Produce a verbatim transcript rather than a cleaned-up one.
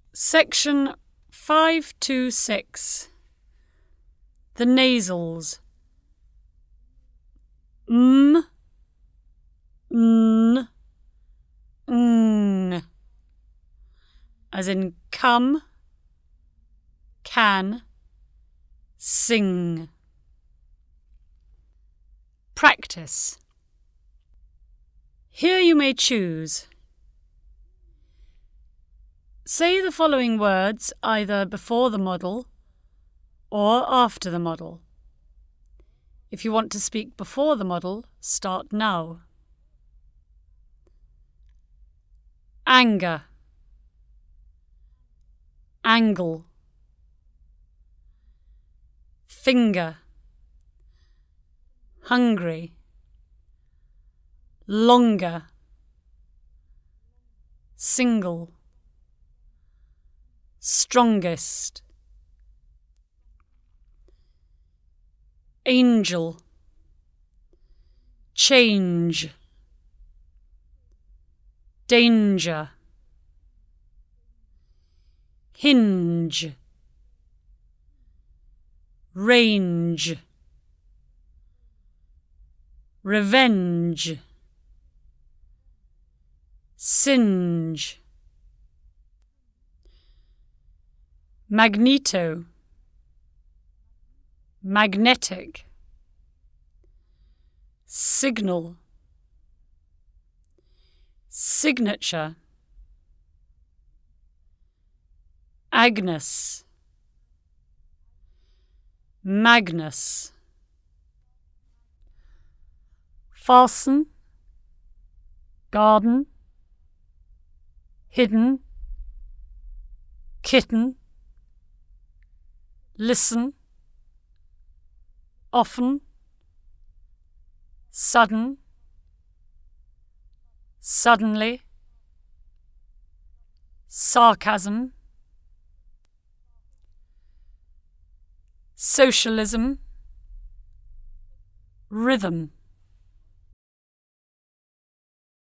Section five two six. The nasals. M, N, Ng. As in come, can, sing. Practice. Here you may choose. Say the following words either before the model or after the model. If you want to speak before the model, start now. Anger, angle, finger, hungry, longer, single, strongest, angel, change, danger, hinge, range, revenge, singe, magneto, magnetic, signal, signature, Agnes, Magnus, fasten, garden, hidden, kitten, listen, often, sudden, suddenly, sarcasm, socialism, rhythm.